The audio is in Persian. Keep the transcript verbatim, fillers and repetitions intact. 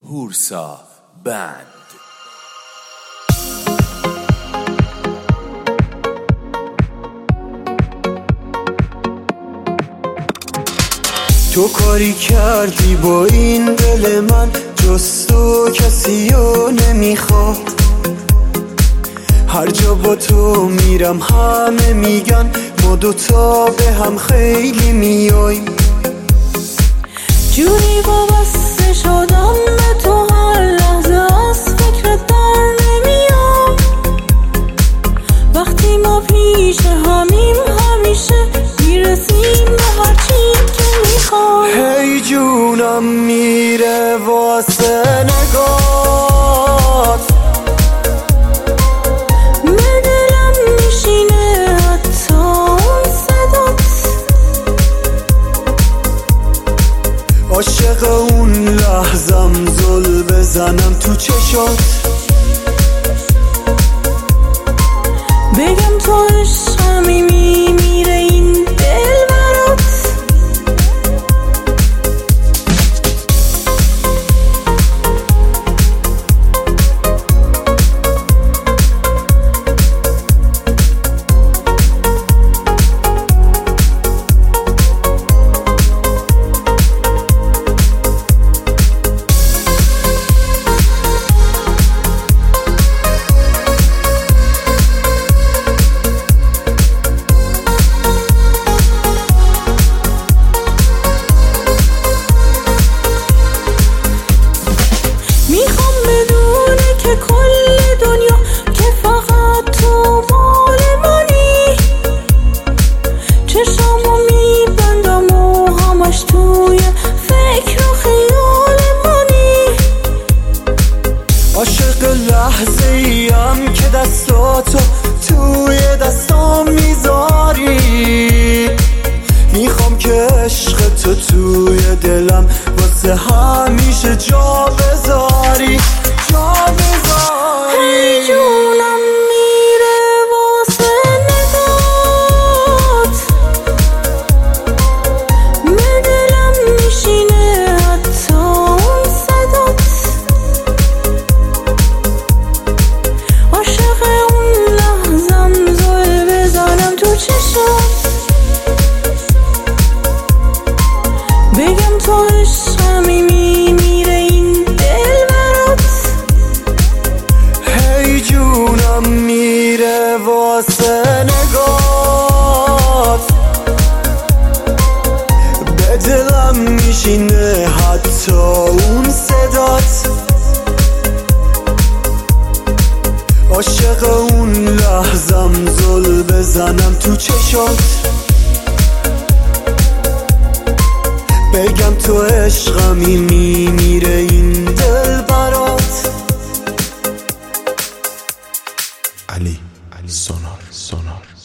هورسا بند. تو کاری کردی با این دل من، جز تو کسی رو نمیخواد. هر جا با تو میرم همه میگن ما دوتا به هم خیلی میاییم. جوری وابسته شدم به تو هر لحظه از فکرت در نمیام. وقتی ما پیش همیم همیشه میرسیم به هر چی که میخوام. هی جونم میره واسه نگات، به دلم میشینه حتی اون صدات. عاشق اون لحظم زل بزنم تو چشات، بگم تو عشقمی میمیره این دل برات. لحظه ایم که دستاتو توی دستام میذاری، میخوام که عشق تو توی دلم واسه همیشه جا بذاری، جا بذاری. هی جونم میره واسه نگات، به دلم میشینه حتی اون صدات. عاشق اون لحظم زل بزنم تو چشات، بگم تو عشقمی میمیره این دل برات. هی جونم میره واسه نگات، به دلم میشینه حتی اون صدات. عاشق اون لحظم زل بزنم تو چشات، بگم تو عشقمی میمیره این دل برات. علی علی سونار سونار